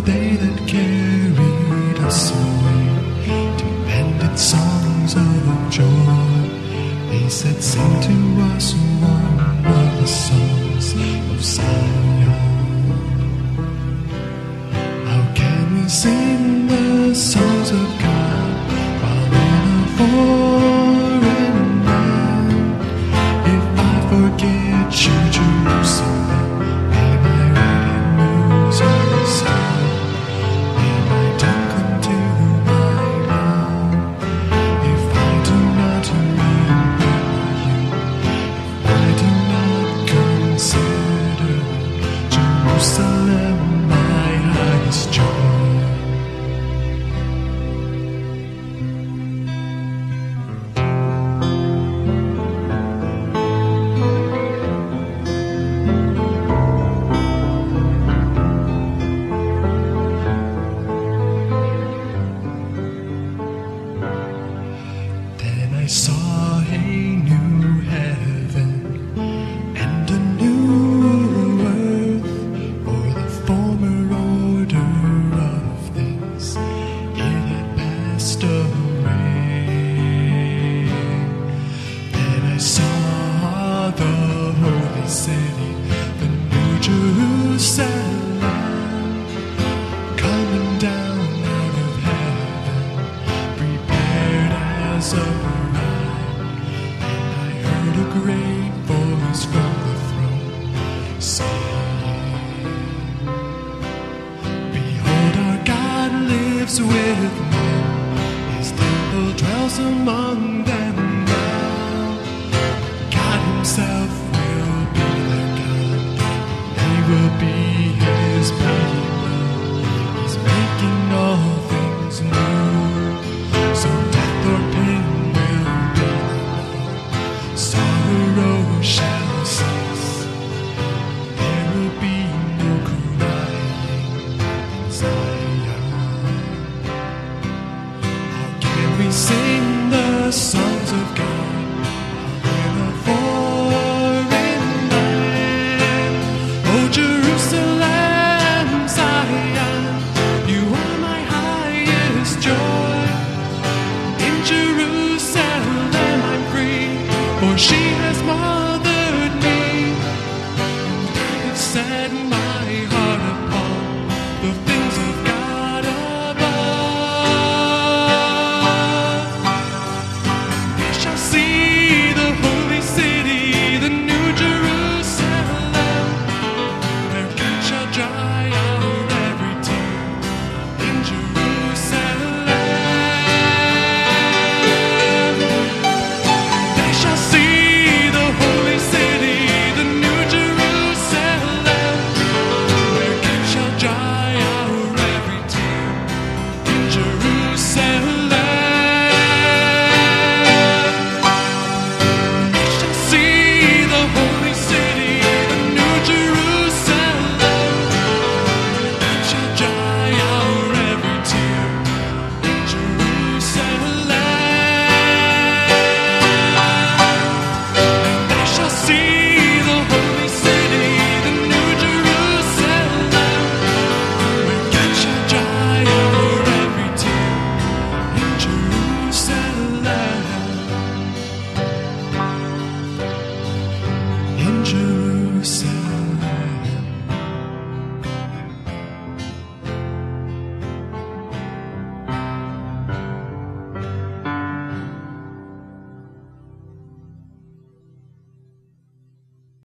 they that carried us away demanded songs of joy. They said, sing to us one of the songs of Zion. How can we sing the songs of God while in a foreign land? If I forget you, Jerusalem, may my reading lose her sound. May my tongue come to my mouth. If I do not remember you, if I do not consider Jerusalem my highest joy. Then I saw a new heaven and a new earth, for the former order of things it had passed away. Then I saw the holy city, the new Jerusalem, coming down out of heaven, prepared as a bride. And I heard a great voice from the throne saying, behold, our God lives with men, his temple dwells among them now. God himself will be their God, they will be his people. He's making all things new, so death or pain will be no more. Sorrow shall cease, there will be no crying in Zion. How can we sing the songs of God